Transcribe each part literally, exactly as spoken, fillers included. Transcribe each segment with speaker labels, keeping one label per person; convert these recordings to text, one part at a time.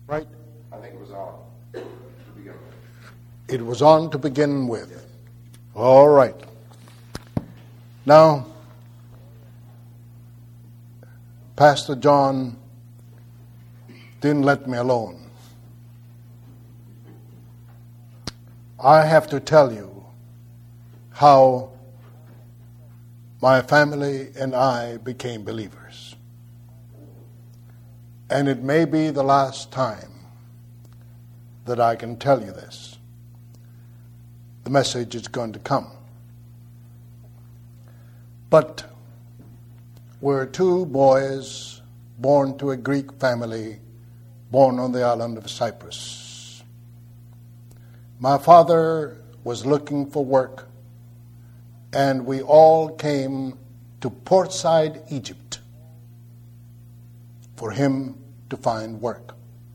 Speaker 1: right?
Speaker 2: I think it was on to begin with.
Speaker 1: It was on to begin with. Yes. All right. Now, Pastor John didn't let me alone. I have to tell you how my family and I became believers. And it may be the last time that I can tell you this. The message is going to come. But we're two boys born to a Greek family, born on the island of Cyprus. My father was looking for work, and we all came to Portside, Egypt, for him to find work.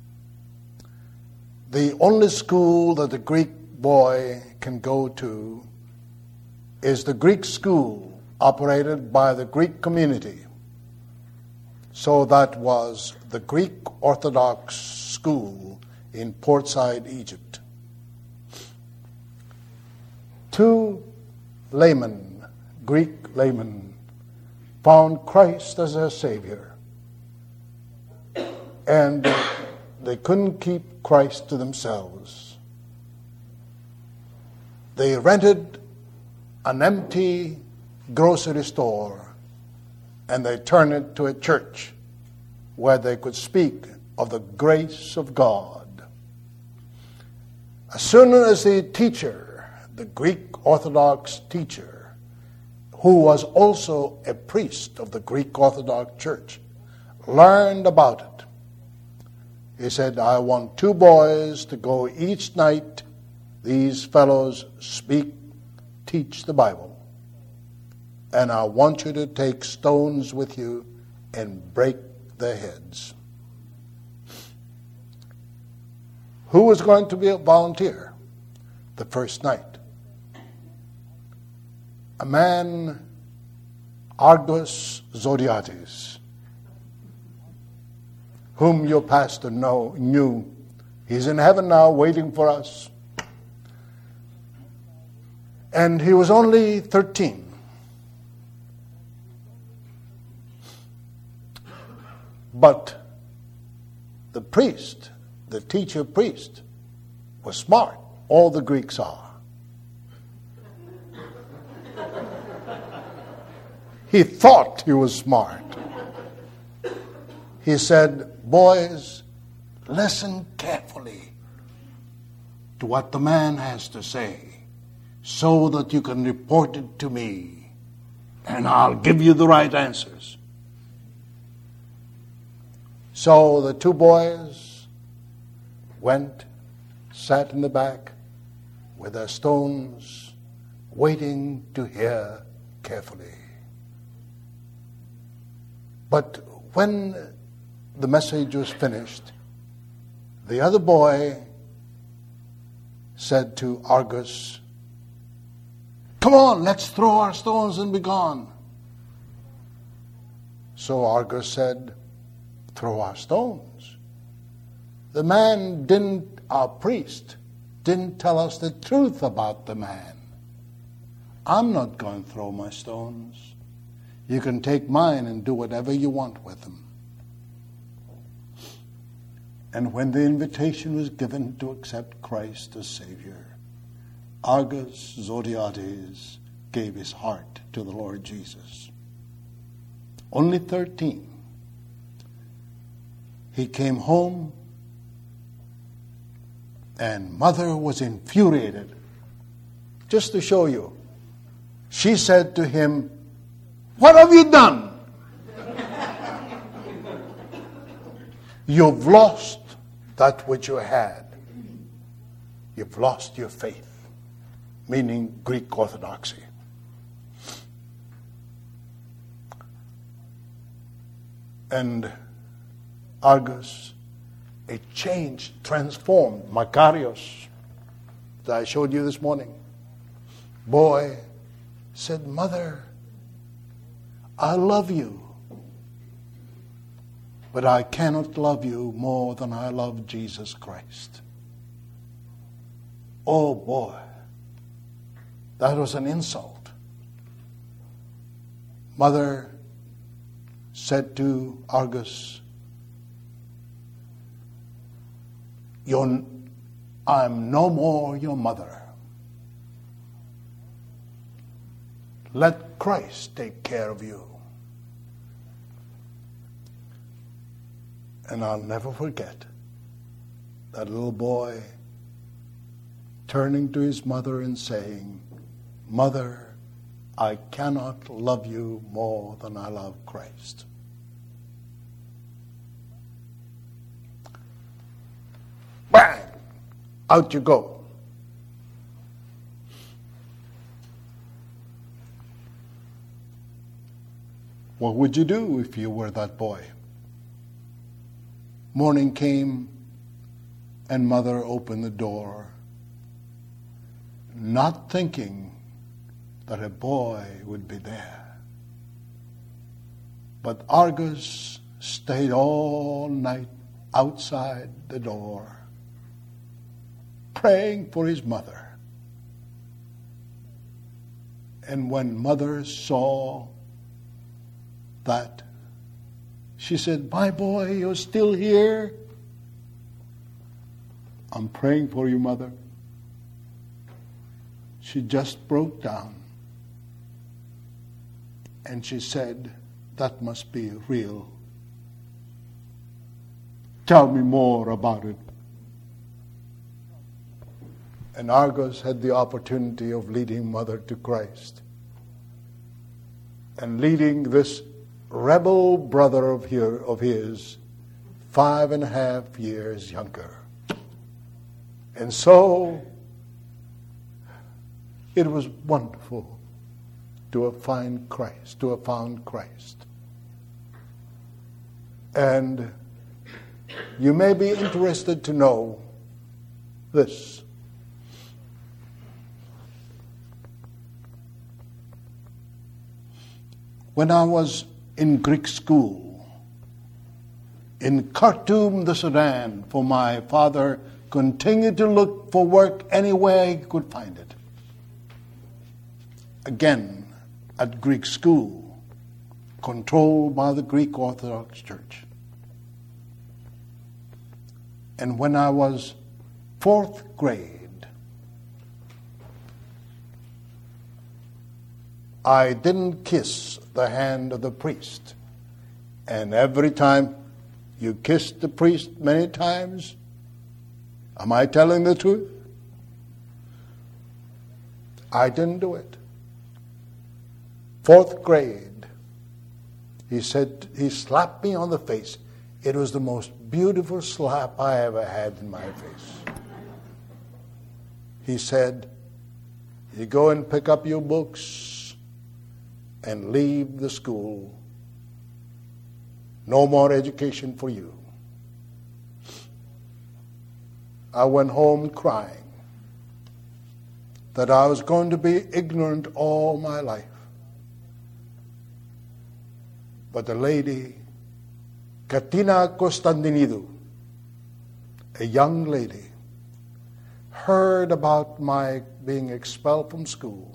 Speaker 1: The only school that a Greek boy can go to is the Greek school operated by the Greek community. So that was the Greek Orthodox school in Portside, Egypt. Two laymen, Greek laymen, found Christ as their Savior. And they couldn't keep Christ to themselves. They rented an empty grocery store and they turned it to a church where they could speak of the grace of God. As soon as the teacher, the Greek Orthodox teacher, who was also a priest of the Greek Orthodox Church, learned about it, he said, I want two boys to go each night. These fellows speak, teach the Bible. And I want you to take stones with you and break their heads. Who was going to be a volunteer the first night? A man, Argos Zodiates, whom your pastor know, knew. He's in heaven now waiting for us. And he was only thirteen. But the priest, the teacher priest, was smart. All the Greeks are. He thought he was smart. He said, boys, listen carefully to what the man has to say so that you can report it to me and I'll give you the right answers. So the two boys went, sat in the back with their stones, waiting to hear carefully. But when the message was finished, the other boy said to Argus, come on, let's throw our stones and be gone. So Argus said, throw our stones. The man didn't, our priest, didn't tell us the truth about the man. I'm not going to throw my stones. You can take mine and do whatever you want with them. And when the invitation was given to accept Christ as Savior, Argus Zodiates gave his heart to the Lord Jesus. Only thirteen. He came home and mother was infuriated. Just to show you, she said to him, what have you done? You've lost that which you had. You've lost your faith, meaning Greek Orthodoxy. And Argus, it changed, transformed. Makarios, that I showed you this morning, boy said, Mother, I love you. but I cannot love you more than I love Jesus Christ. Oh boy, that was an insult. Mother said to Argus, You're, I'm no more your mother. Let Christ take care of you. And I'll never forget that little boy turning to his mother and saying, Mother, I cannot love you more than I love Christ. Bang! Out you go. What would you do if you were that boy? Morning came and mother opened the door, not thinking that a boy would be there. But Argus stayed all night outside the door, praying for his mother. And when mother saw that, she said, My boy, you're still here? I'm praying for you, mother. She just broke down. And she said, That must be real. Tell me more about it. And Argus had the opportunity of leading mother to Christ. And leading this rebel brother of, here, of his, five and a half years younger. And so, it was wonderful to have found Christ, to have found Christ. And you may be interested to know this. When I was in Greek school, in Khartoum, the Sudan, for my father continued to look for work anywhere he could find it. Again, at Greek school, controlled by the Greek Orthodox Church. And when I was fourth grade, I didn't kiss the hand of the priest. And every time you kissed the priest many times, am I telling the truth? I didn't do it. Fourth grade, he said, he slapped me on the face. It was the most beautiful slap I ever had in my face. He said, you go and pick up your books and leave the school. No more education for you. I went home crying that I was going to be ignorant all my life. But the lady, Katina Constantinidou, a young lady, heard about my being expelled from school.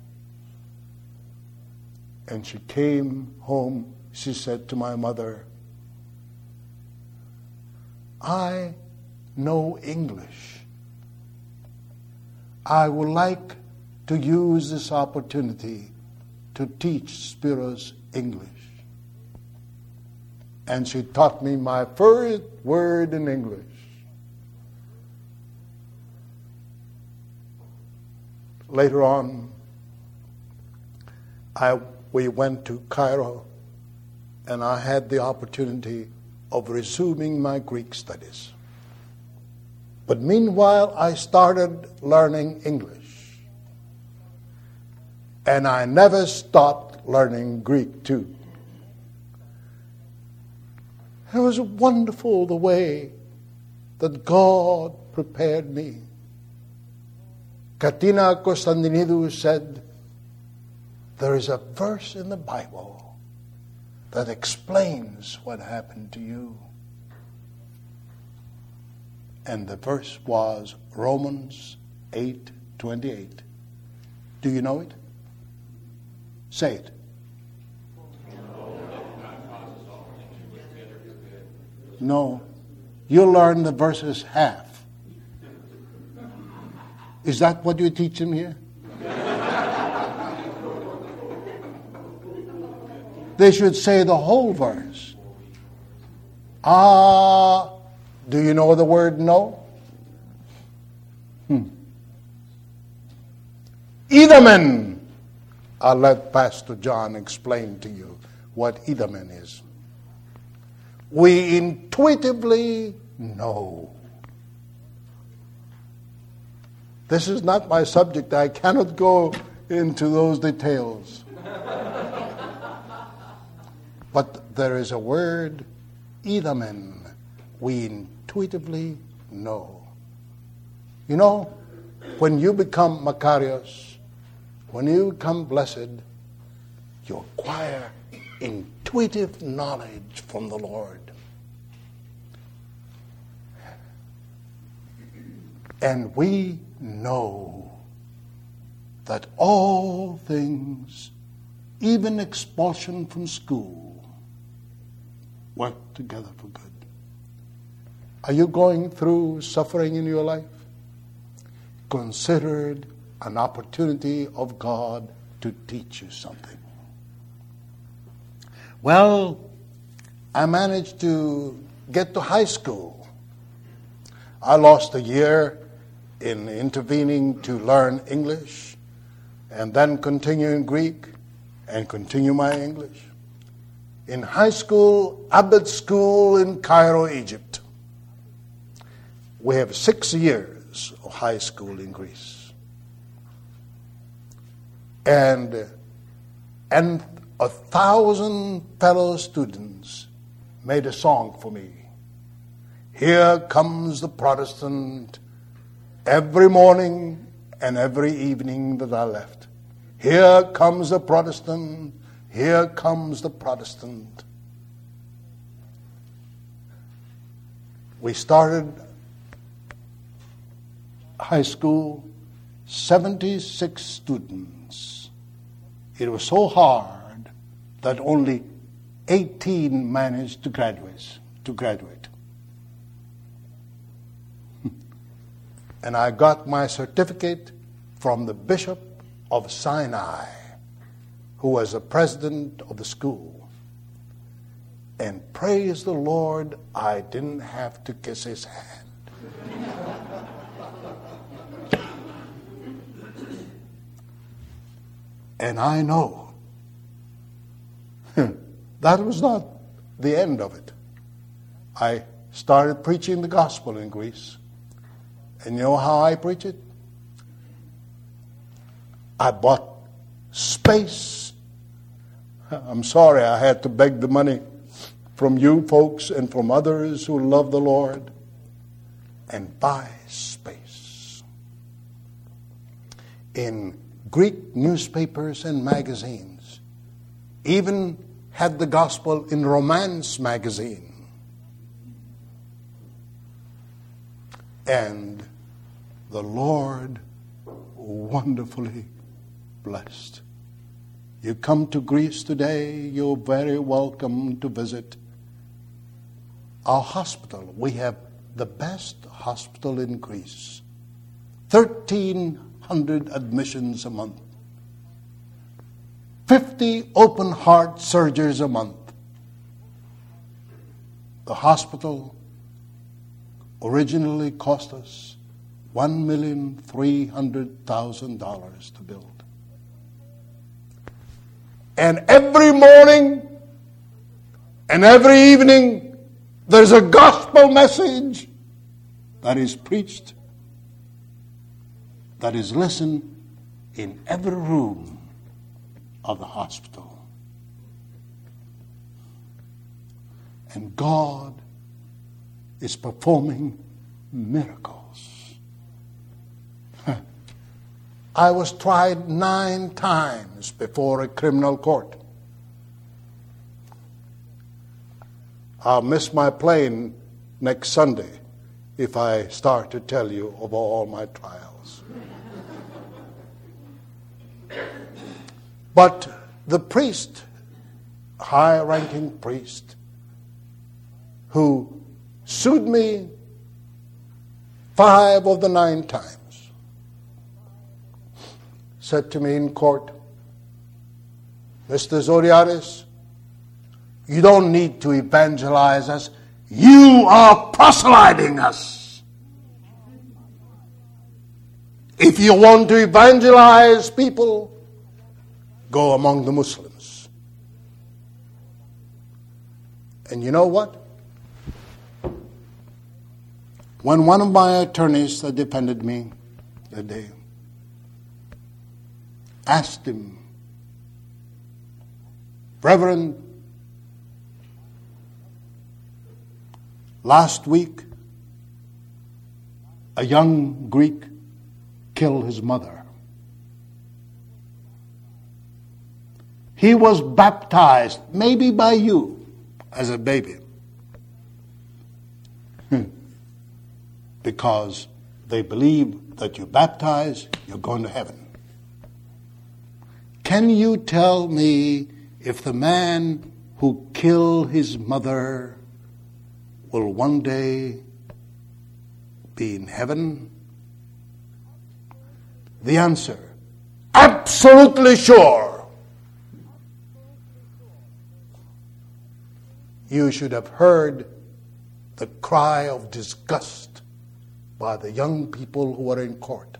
Speaker 1: And she came home, she said to my mother, I know English. I would like to use this opportunity to teach Spiros English. And she taught me my first word in English. Later on, I we went to Cairo, and I had the opportunity of resuming my Greek studies. But meanwhile, I started learning English. And I never stopped learning Greek, too. It was wonderful the way that God prepared me. Katina Constantinidou said, there is a verse in the Bible that explains what happened to you. And the verse was Romans eight twenty-eight. Do you know it? Say it. No. You learn the verses half. Is that what you teach them here? They should say the whole verse. Ah, do you know the word no? Hmm. Idamen. I'll let Pastor John explain to you what idamen is. We intuitively know. This is not my subject. I cannot go into those details. But there is a word, idamen. We intuitively know. You know, when you become Macarius, when you become blessed, you acquire intuitive knowledge from the Lord. And we know that all things, even expulsion from school, work together for good. Are you going through suffering in your life? Consider it an opportunity of God to teach you something. Well, I managed to get to high school. I lost a year in intervening to learn English and then continue in Greek and continue my English. In high school, Abbott School in Cairo, Egypt. We have six years of high school in Greece. And, and a thousand fellow students made a song for me. Here comes the Protestant every morning and every evening that I left. Here comes the Protestant. Here comes the Protestant. We started high school, seventy-six students. It was so hard that only eighteen managed to graduate. To graduate. And I got my certificate from the Bishop of Sinai, who was the president of the school. And praise the Lord, I didn't have to kiss his hand. And I know that was not the end of it. I started preaching the gospel in Greece. And you know how I preach it? I bought space. I'm sorry I had to beg the money from you folks and from others who love the Lord, and buy space. In Greek newspapers and magazines, even had the gospel in Romance magazine. And the Lord wonderfully blessed. You come to Greece today, you're very welcome to visit our hospital. We have the best hospital in Greece. thirteen hundred admissions a month. fifty open heart surgeries a month. The hospital originally cost us one million three hundred thousand dollars to build. And every morning and every evening there's a gospel message that is preached, that is listened in every room of the hospital. And God is performing miracles. I was tried nine times before a criminal court. I'll miss my plane next Sunday if I start to tell you of all my trials. But the priest, high-ranking priest, who sued me five of the nine times, said to me in court, Mister Zoriatis, you don't need to evangelize us. You are proselyting us. If you want to evangelize people, go among the Muslims. And you know what? When one of my attorneys that defended me that day asked him, Reverend, last week a young Greek killed his mother. He was baptized, maybe by you, as a baby. Because they believe that you baptize, you're going to heaven. Can you tell me if the man who killed his mother will one day be in heaven? The answer, absolutely sure. You should have heard the cry of disgust by the young people who are in court.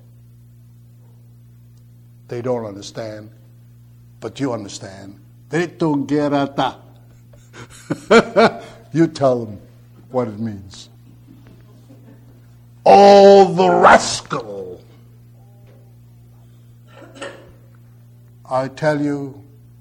Speaker 1: They don't understand, but you understand. They don't get at that. You tell them what it means. Oh, the rascal. I tell you,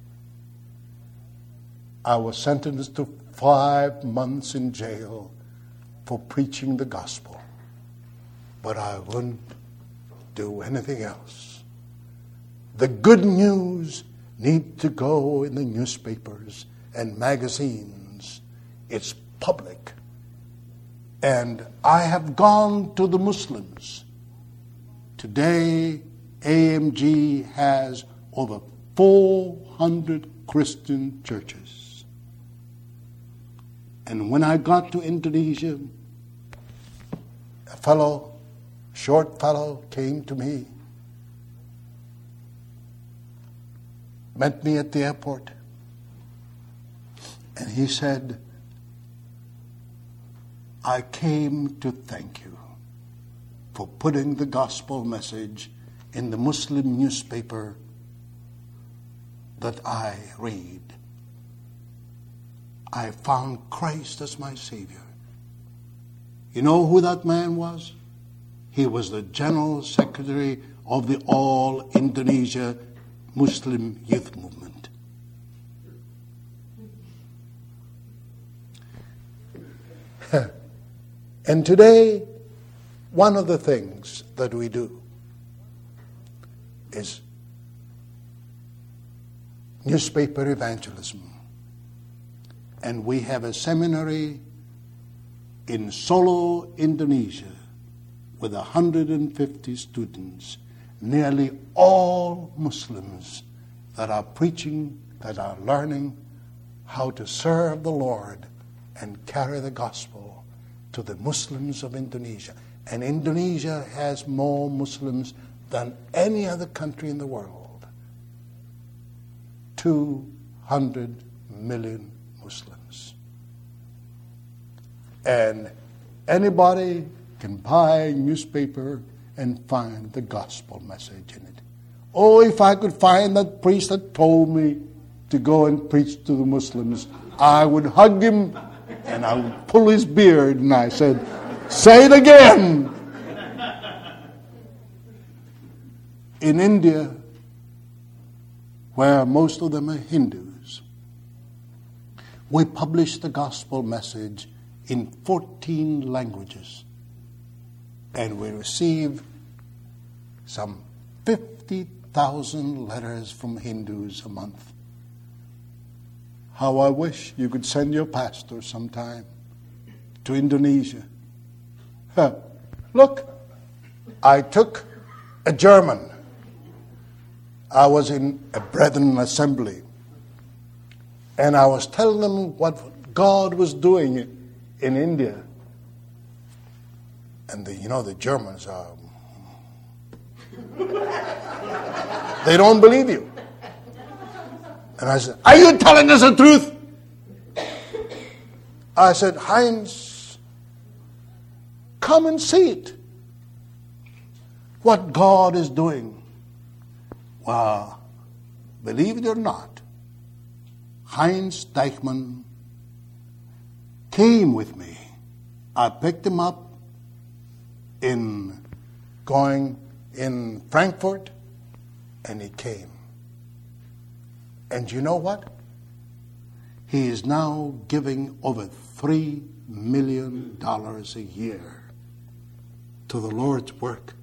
Speaker 1: I was sentenced to five months in jail for preaching the gospel. But I wouldn't do anything else. The good news need to go in the newspapers and magazines. It's public. And I have gone to the Muslims. Today, A M G has over four hundred Christian churches. And when I got to Indonesia, a fellow short fellow came to me, met me at the airport, and he said, I came to thank you for putting the gospel message in the Muslim newspaper that I read. I found Christ as my Savior. You know who that man was? He was the General Secretary of the All Indonesia Muslim Youth Movement. And today, one of the things that we do is newspaper evangelism. And we have a seminary in Solo, Indonesia, with one hundred fifty students, nearly all Muslims that are preaching, that are learning how to serve the Lord and carry the gospel to the Muslims of Indonesia. And Indonesia has more Muslims than any other country in the world. two hundred million Muslims. And anybody can buy a newspaper and find the gospel message in it. Oh, if I could find that priest that told me to go and preach to the Muslims, I would hug him and I would pull his beard and I said, say it again. In India, where most of them are Hindus, we publish the gospel message in fourteen languages. And we receive some fifty thousand letters from Hindus a month. How I wish you could send your pastor sometime to Indonesia. Huh. Look, I took a German. I was in a Brethren assembly, and I was telling them what God was doing in India. And the, you know, the Germans are, they don't believe you. And I said, are you telling us the truth? I said, Heinz, come and see it. What God is doing. Well, believe it or not, Heinz Deichmann came with me. I picked him up in going in Frankfurt, and he came. And you know what? He is now giving over three million dollars a year to the Lord's work.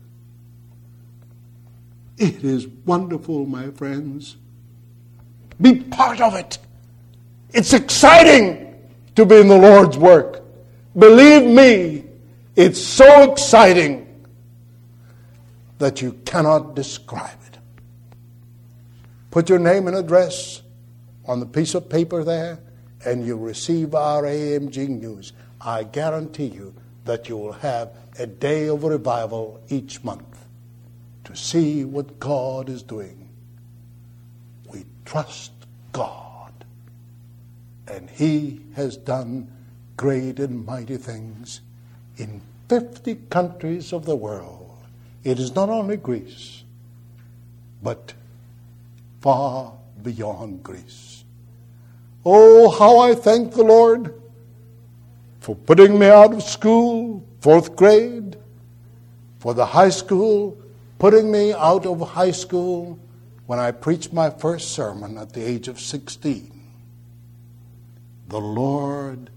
Speaker 1: It is wonderful, my friends. Be part of it. It's exciting to be in the Lord's work. Believe me, it's so exciting that you cannot describe it. Put your name and address on the piece of paper there, and you'll receive our A M G news. I guarantee you that you will have a day of revival each month to see what God is doing. We trust God, and He has done great and mighty things in fifty countries of the world. It is not only Greece, but far beyond Greece. Oh, how I thank the Lord for putting me out of school, fourth grade, for the high school, putting me out of high school when I preached my first sermon at the age of sixteen. The Lord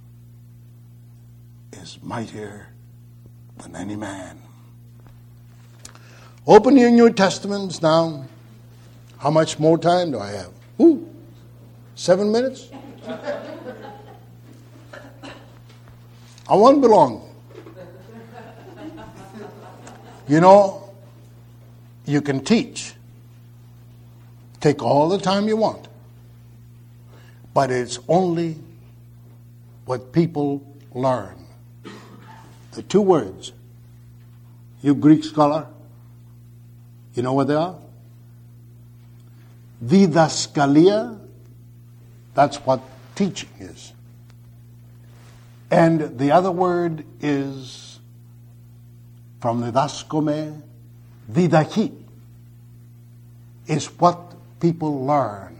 Speaker 1: is mightier than any man. Open your New Testaments now. How much more time do I have? Ooh, seven minutes? I won't be long. You know, you can teach. Take all the time you want. But it's only what people learn. The two words, you Greek scholar, you know what they are? Didaskalia, that's what teaching is. And the other word is from the daskome, didaki, is what people learn.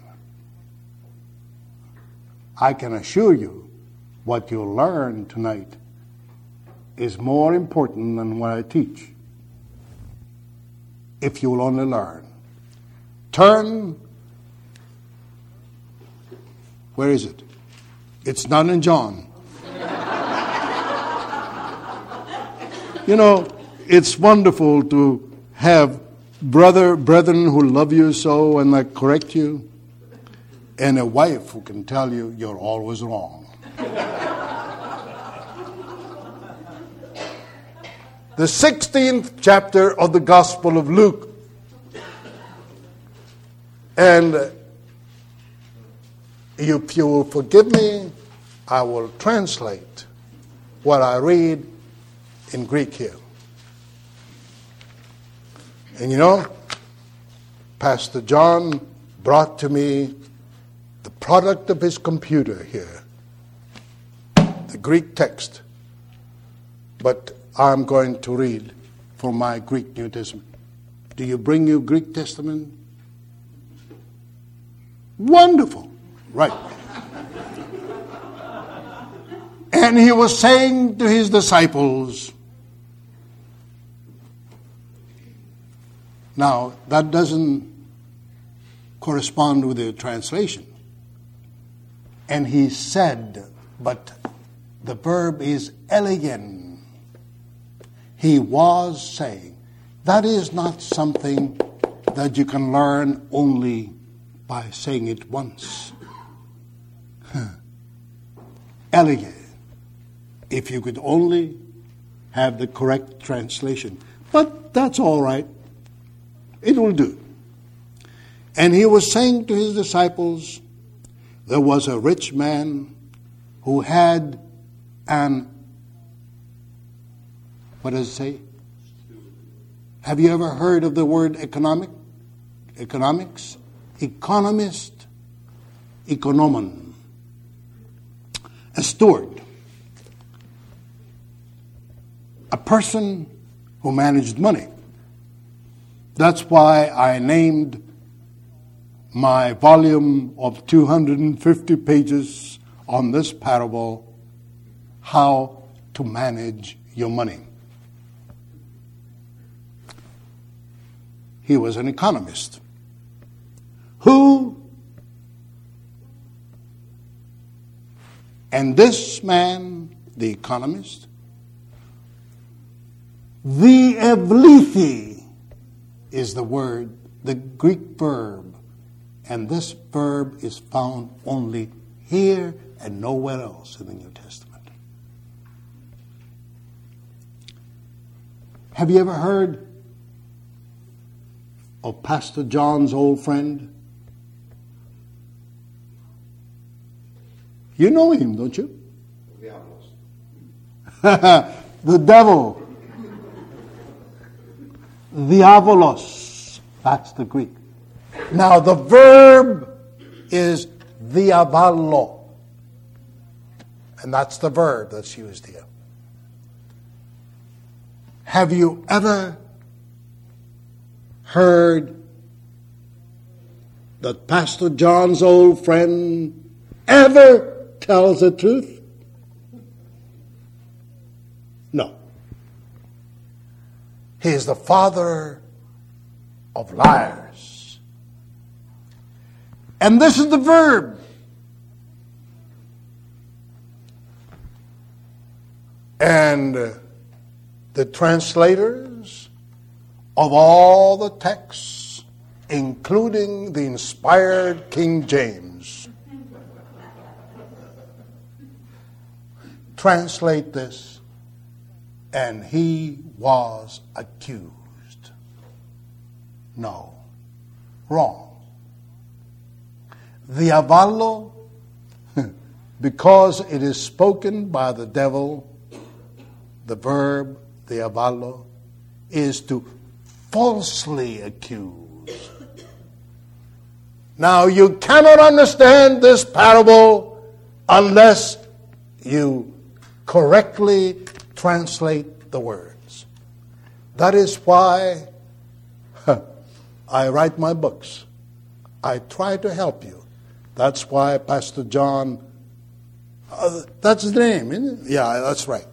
Speaker 1: I can assure you what you'll learn tonight is more important than what I teach, if you'll only learn. Turn, where is it? It's not in John. You know, it's wonderful to have brother, brethren who love you so and that correct you, and a wife who can tell you you're always wrong. The sixteenth chapter of the Gospel of Luke. And if you will forgive me, I will translate what I read in Greek here. And you know, Pastor John brought to me the product of his computer here, the Greek text. But I'm going to read from my Greek New Testament. Do you bring your Greek Testament? Wonderful. Right. And he was saying to his disciples, now that doesn't correspond with the translation. And he said, but the verb is elegen. He was saying, that is not something that you can learn only by saying it once. Elige, if you could only have the correct translation. But that's all right. It will do. And he was saying to his disciples, there was a rich man who had an, what does it say? Have you ever heard of the word economic? Economics? Economist, economon. A steward. A person who managed money. That's why I named my volume of two hundred fifty pages on this parable, How to Manage Your Money. He was an economist who, and this man, the economist, the evlithi is the word, the Greek verb, and this verb is found only here and nowhere else in the New Testament. Have you ever heard of Pastor John's old friend? You know him, don't you? The devil. Diabolos. That's the Greek. Now the verb is diaballo. And that's the verb that's used here. Have you ever heard that Pastor John's old friend ever tells the truth? No. He is the father of liars. And this is the verb. And the translators of all the texts, including the inspired King James, translate this, and he was accused. No, wrong. Diaballo, because it is spoken by the devil, the verb diaballo is to falsely accuse. Now, you cannot understand this parable unless you correctly translate the words. That is why I write my books. I try to help you. That's why Pastor John, uh, that's his name, isn't it? Yeah, that's right.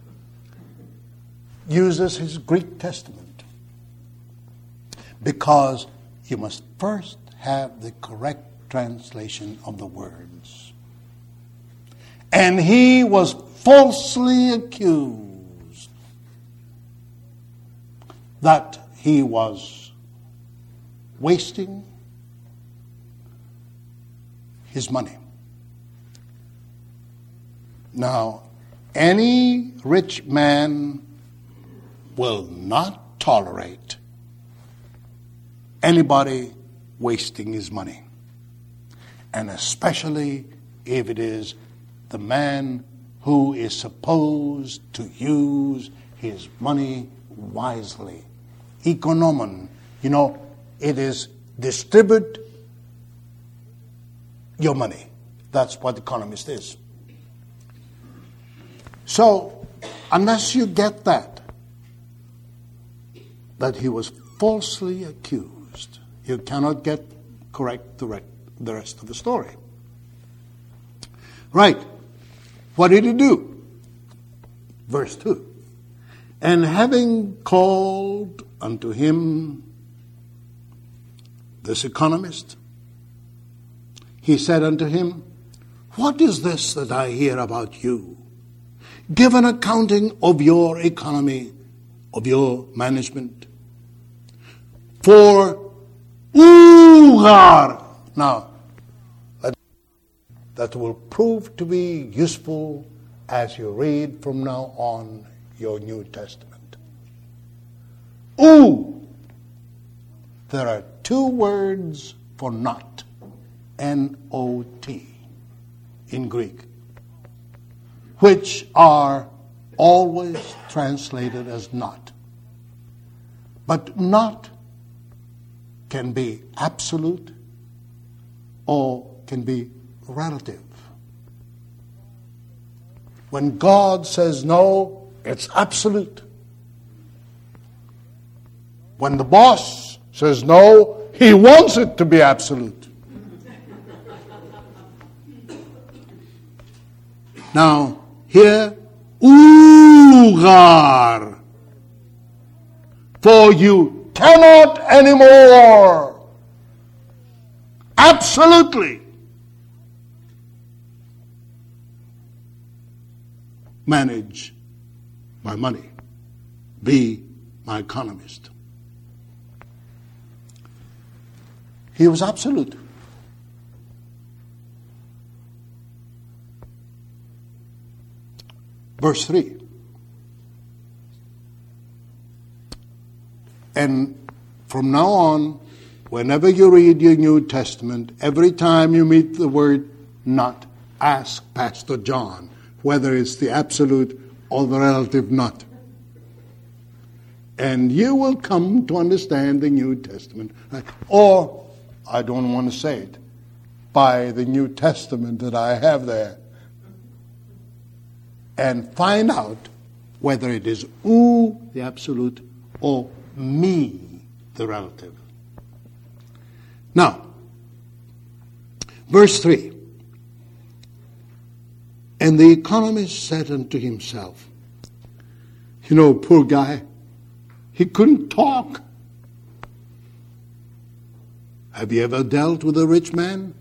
Speaker 1: Uses his Greek Testament. Because you must first have the correct translation of the words. And he was falsely accused that he was wasting his money. Now, any rich man will not tolerate anybody wasting his money. And especially if it is the man who is supposed to use his money wisely. Economon. You know, it is distribute your money. That's what economist is. So, unless you get that, that he was falsely accused, you cannot get correct the, re- the rest of the story. Right. What did he do? Verse two. And having called unto him this economist, he said unto him, what is this that I hear about you? Give an accounting of your economy, of your management. For Ugar. Now, that will prove to be useful as you read from now on your New Testament. Ooh! There are two words for not, N O T, in Greek, which are always translated as not. But not can be absolute or can be relative. When God says no, it's absolute. When the boss says no, he wants it to be absolute. Now, here, ugar, for you cannot anymore. Absolutely. Manage my money. Be my economist. He was absolute. Verse three. And from now on, whenever you read your New Testament, every time you meet the word not, ask Pastor John whether it's the absolute or the relative not. And you will come to understand the New Testament. Or, I don't want to say it, by the New Testament that I have there. And find out whether it is u, the absolute, or me, the relative. Now, verse three. And the economist said unto himself, you know, poor guy, he couldn't talk. Have you ever dealt with a rich man?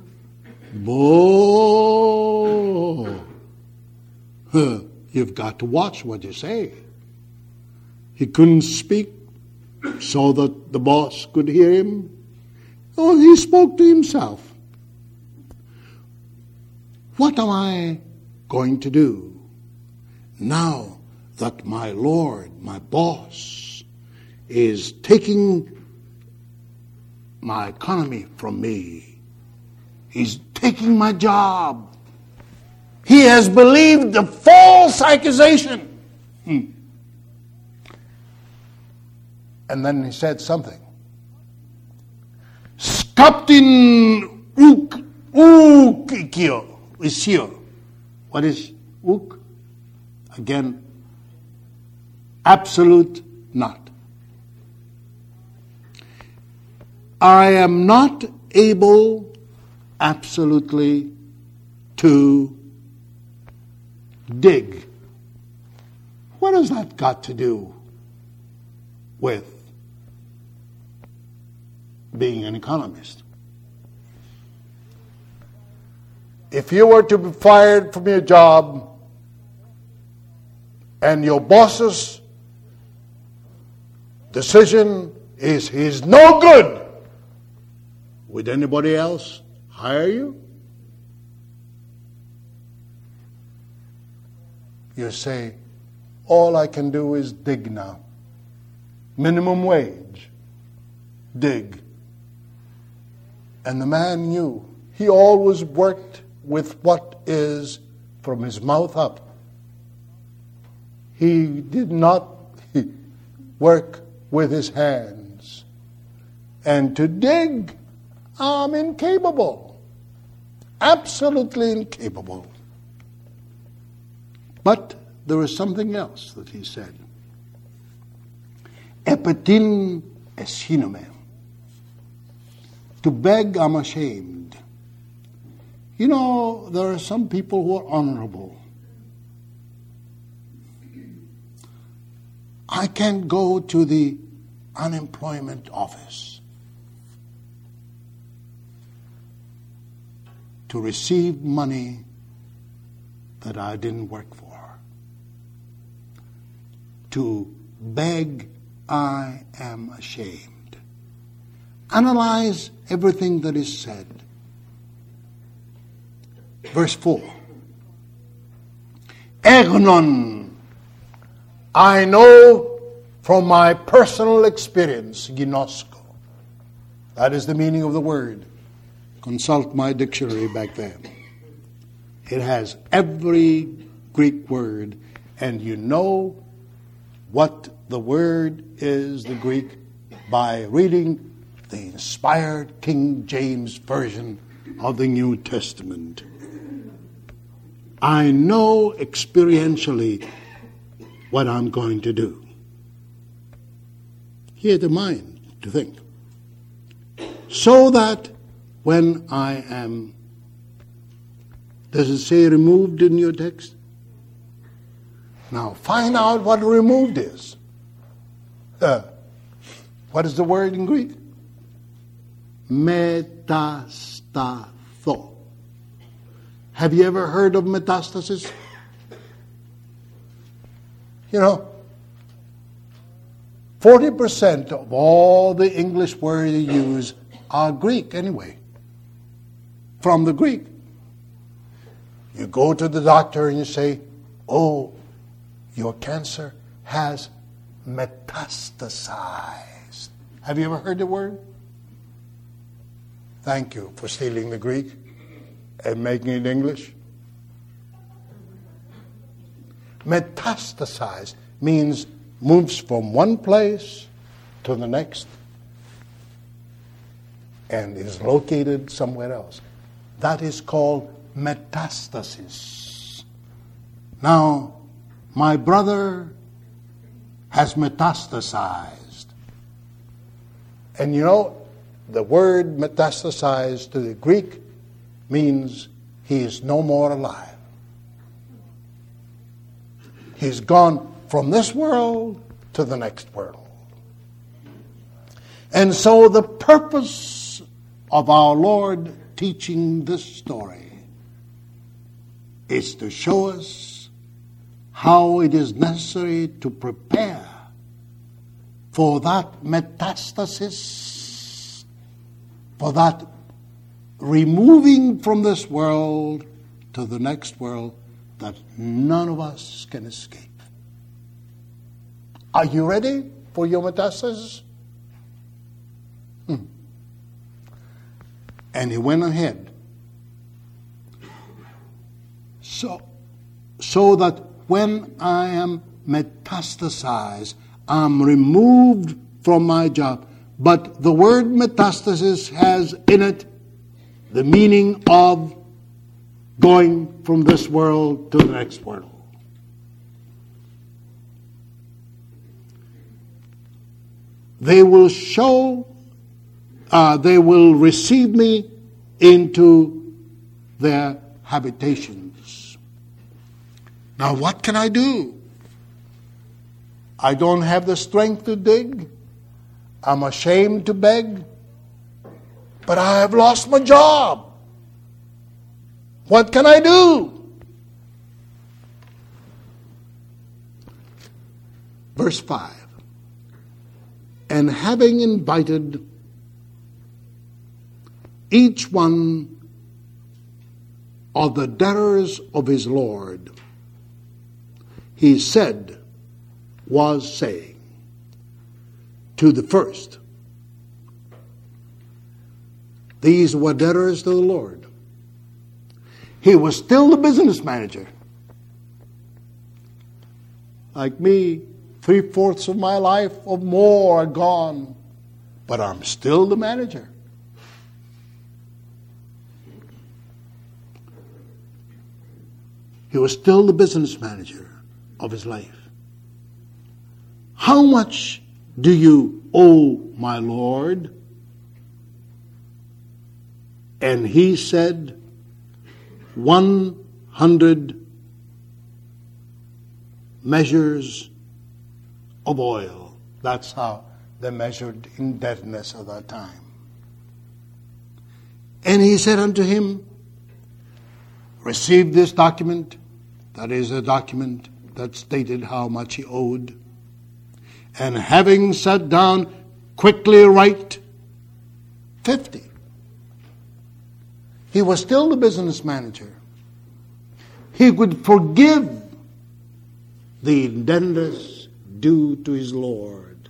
Speaker 1: Oh, huh, you've got to watch what you say. He couldn't speak so that the boss could hear him. Oh, he spoke to himself. What am I going to do now that my Lord, my boss, is taking my economy from me? He's taking my job. He has believed the false accusation. Hmm. And then he said something. Skaptin uk ukikio isio. What is uk? Again, absolute not. I am not able absolutely to dig. What has that got to do with being an economist? If you were to be fired from your job and your boss's decision is he's no good, would anybody else hire you? You say, all I can do is dig now. Minimum wage. Dig. And the man knew. He always worked with what is from his mouth up. He did not work with his hands. And to dig, I'm incapable. Absolutely incapable. But there is something else that he said. Epetin esinome. To beg, I'm ashamed. You know, there are some people who are honorable. I can't go to the unemployment office to receive money that I didn't work for. To beg, I am ashamed. Analyze everything that is said. Verse four. Egnon. I know from my personal experience, ginosko. That is the meaning of the word. Consult my dictionary back then. It has every Greek word, and you know what the word is, the Greek, by reading the inspired King James Version of the New Testament. I know experientially what I'm going to do. Here's the mind to think. So that when I am, does it say removed in your text? Now find out what removed is. Uh, what is the word in Greek? Metastatho. Have you ever heard of metastasis? You know, forty percent of all the English words you use are Greek anyway. From the Greek. You go to the doctor and you say, oh, your cancer has metastasized. Have you ever heard the word? Thank you for stealing the Greek and making it English. Metastasize means moves from one place to the next and is located somewhere else. That is called metastasis. Now, my brother has metastasized. And you know, the word metastasized to the Greek means he is no more alive. He's gone from this world to the next world. And so the purpose of our Lord teaching this story is to show us how it is necessary to prepare for that metastasis, for that removing from this world to the next world that none of us can escape. Are you ready for your metastasis? Hmm. And he went ahead. So, so that when I am metastasized, I'm removed from my job. But the word metastasis has in it the meaning of going from this world to the next world. They will show, uh, they will receive me into their habitations. Now, what can I do? I don't have the strength to dig. I'm ashamed to beg. But I have lost my job. What can I do? Verse five. And having invited each one of the debtors of his Lord, he said, was saying to the first, these were debtors to the Lord. He was still the business manager. Like me, three-fourths of my life or more are gone, but I'm still the manager. He was still the business manager of his life. How much do you owe my Lord? And he said, one hundred measures of oil. That's how they measured indebtedness at that time. And he said unto him, receive this document. That is a document that stated how much he owed. And having sat down, quickly write fifty. He was still the business manager. he could forgive the indebtedness due to his Lord.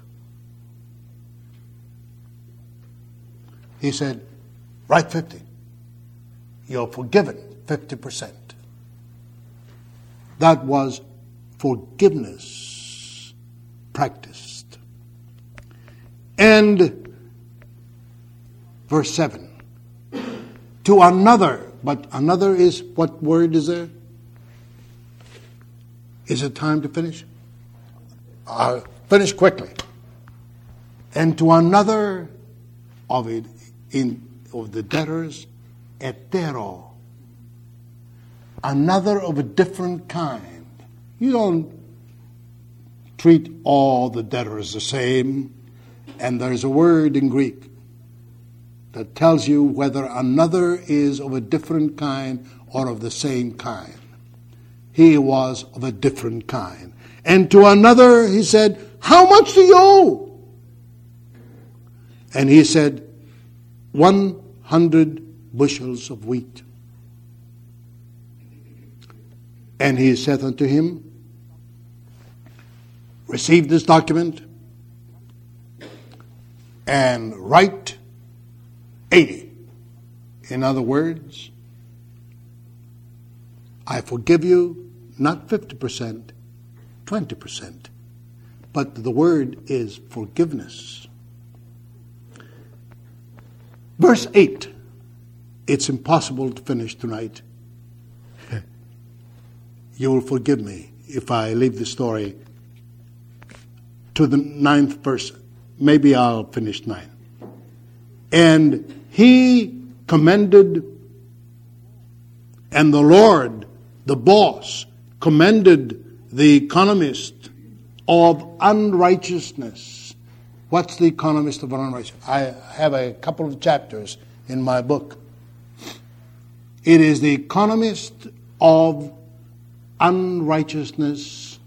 Speaker 1: He said, write fifty. You're forgiven fifty percent. That was forgiveness practiced. And verse seven. To another, but another is, what word is there? Is it time to finish? I'll finish quickly. And to another of it, in of the debtors, etero, another of a different kind. You don't treat all the debtors the same. And there's a word in Greek that tells you whether another is of a different kind or of the same kind. He was of a different kind. And to another he said, how much do you owe? And he said, one hundred bushels of wheat. And he said unto him, receive this document and write eighty. In other words, I forgive you not fifty percent, twenty percent. But the word is forgiveness. Verse eight. It's impossible to finish tonight. You will forgive me if I leave the story to the ninth verse. Maybe I'll finish nine. And he commended, and the Lord, the boss, commended the economist of unrighteousness. What's the economist of unrighteousness? I have a couple of chapters in my book. It is the economist of unrighteousness.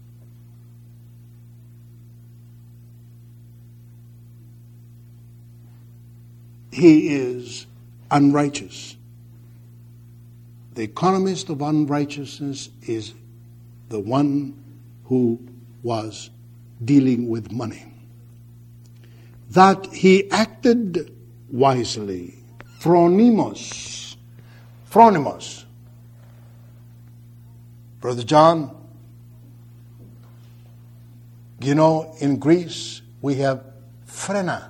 Speaker 1: He is unrighteous. The economist of unrighteousness is the one who was dealing with money. That he acted wisely. Phronimos. Phronimos. Brother John, you know, in Greece we have frena.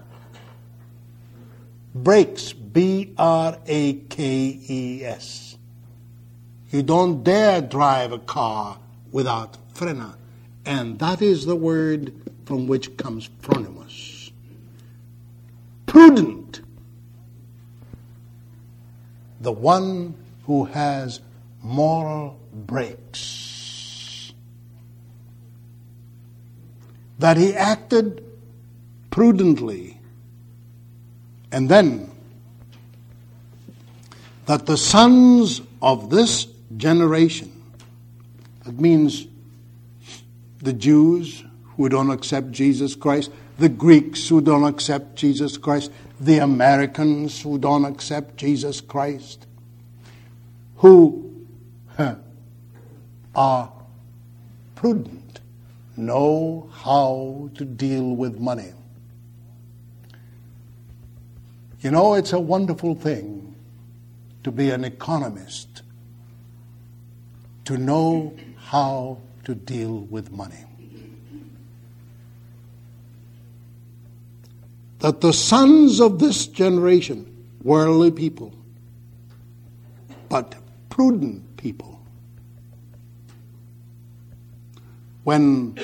Speaker 1: Brakes. B R A K E S. You don't dare drive a car without frena. And that is the word from which comes phronimos. Prudent. The one who has moral brakes. That he acted prudently. And then, that the sons of this generation, that means the Jews who don't accept Jesus Christ, the Greeks who don't accept Jesus Christ, the Americans who don't accept Jesus Christ, who huh, are prudent, know how to deal with money. You know, it's a wonderful thing to be an economist, to know how to deal with money. That the sons of this generation, worldly people, but prudent people, when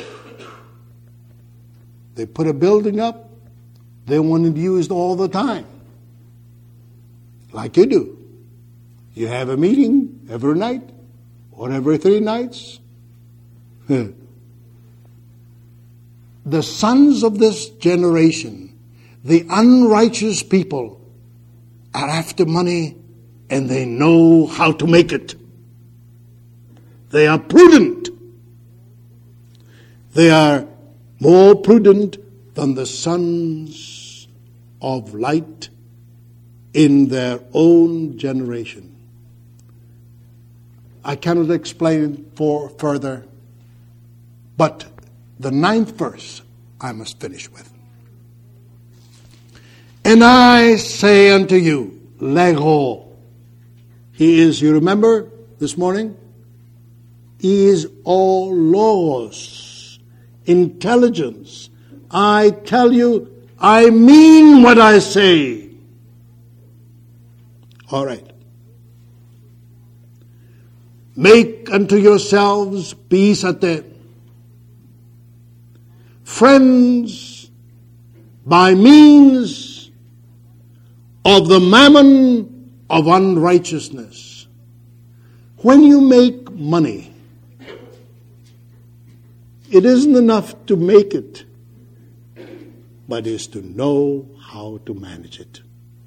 Speaker 1: they put a building up, they want it used all the time. Like you do. You have a meeting every night or every three nights. The sons of this generation, the unrighteous people, are after money and they know how to make it. They are prudent. They are more prudent than the sons of light in their own generation. I cannot explain it for further. But the ninth verse I must finish with. And I say unto you, Lego. He is, you remember this morning? He is all logos, intelligence. I tell you, I mean what I say. All right. Make unto yourselves peace at the friends by means of the mammon of unrighteousness. When you make money, it isn't enough to make it, but is to know how to manage it.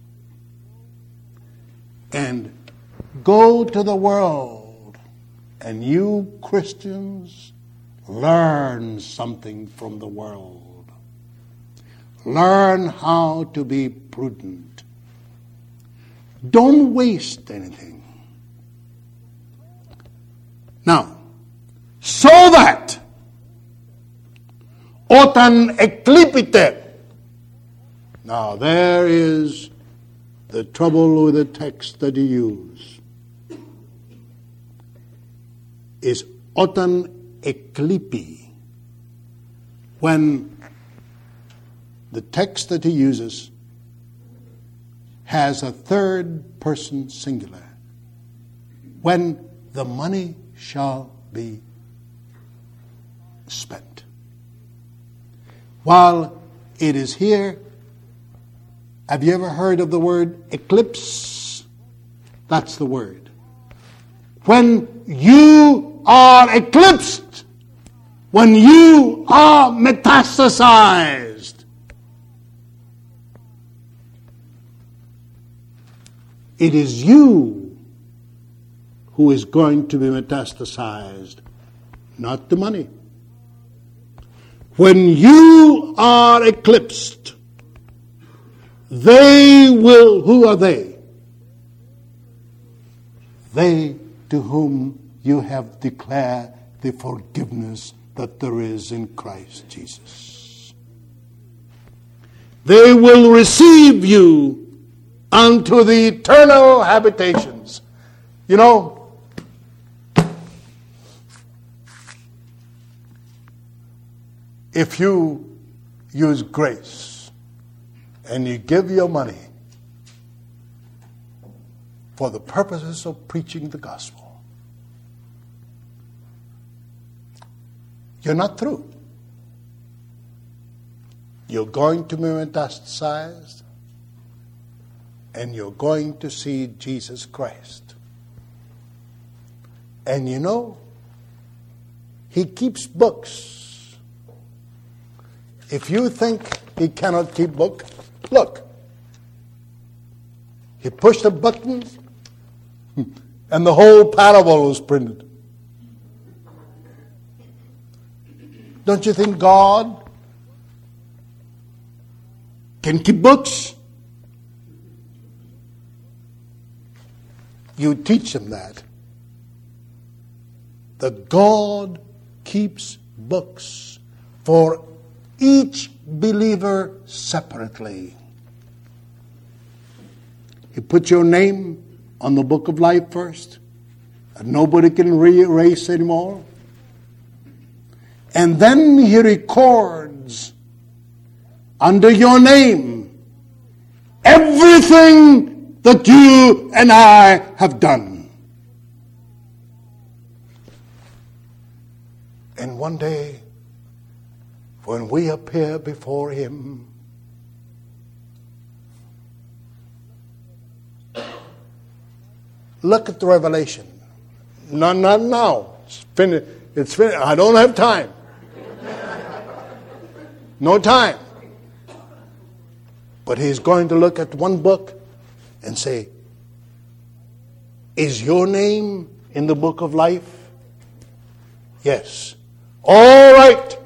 Speaker 1: And go to the world, and you Christians learn something from the world. Learn how to be prudent. Don't waste anything. Now, so that otan eklipite. Now, there is the trouble with the text that he used. Is otan eklipi. When the text that he uses has a third person singular. When the money shall be spent. While it is here, have you ever heard of the word eclipse? That's the word. When you are eclipsed, when you are metastasized, it is you who is going to be metastasized, not the money. When you are eclipsed, they will, who are they? They to whom you have declared the forgiveness that there is in Christ Jesus. They will receive you unto the eternal habitations. You know, if you use grace and you give your money for the purposes of preaching the gospel, you're not through. You're going to be metastasized, and you're going to see Jesus Christ. And you know, he keeps books. If you think he cannot keep book, look. He pushed a button, and the whole parable was printed. Don't you think God can keep books? You teach them that. That God keeps books for each believer separately. He put your name on the book of life first, and nobody can re-erase anymore. And then he records under your name everything that you and I have done. And one day, when we appear before him, look at the revelation. No, not now. It's finished. It's finished. I don't have time. No time. But he's going to look at one book and say, is your name in the book of life? Yes. All right.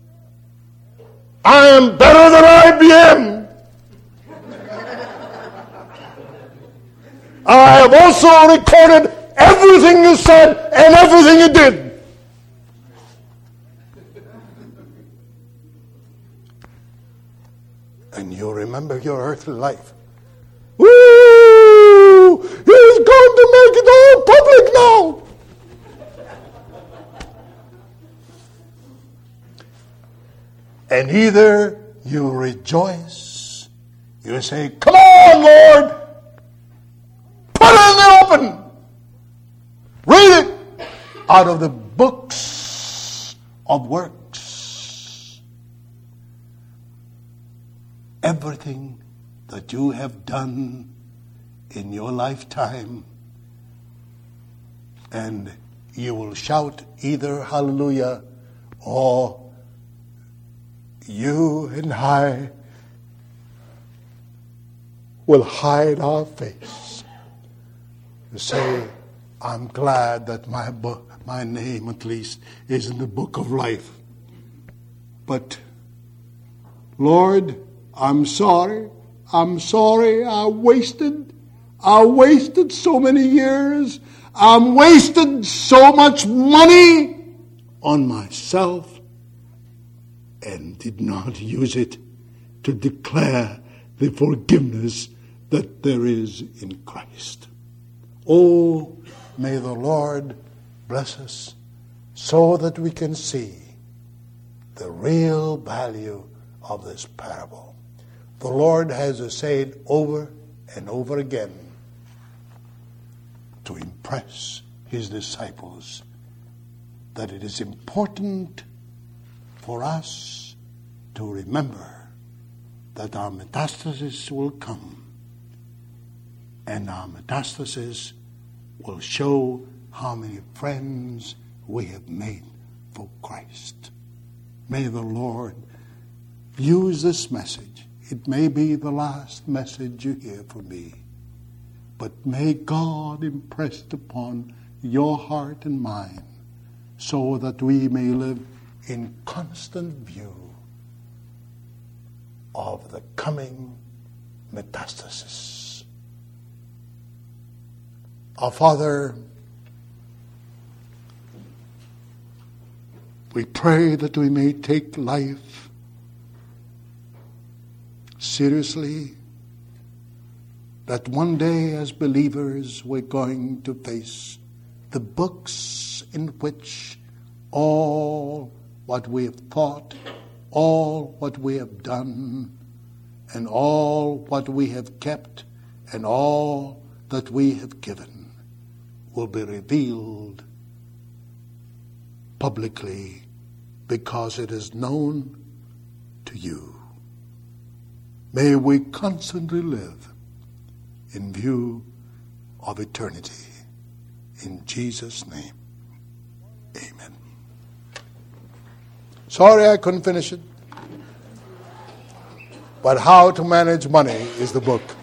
Speaker 1: I am better than I B M. I have also recorded everything you said and everything you did. And you remember your earthly life. Woo! He's going to make it all public now. And either you rejoice, you say, come on, Lord, put it in the open. Read it out of the books of works. Everything that you have done in your lifetime, and you will shout either hallelujah or you and I will hide our face and say, I'm glad that my book, my name at least is in the book of life. But Lord, I'm sorry. I'm sorry I wasted, I wasted so many years. I wasted so much money on myself and did not use it to declare the forgiveness that there is in Christ. Oh, may the Lord bless us so that we can see the real value of this parable. The Lord has said over and over again to impress his disciples that it is important for us to remember that our metastasis will come, and our metastasis will show how many friends we have made for Christ. May the Lord use this message. It may be the last message you hear from me, but may God impress it upon your heart and mine so that we may live in constant view of the coming metastasis. Our Father, we pray that we may take life seriously, that one day as believers we're going to face the books in which all what we have thought, all what we have done, and all what we have kept, and all that we have given will be revealed publicly because it is known to you. May we constantly live in view of eternity. In Jesus' name, amen. Sorry I couldn't finish it. But How to Manage Money is the book.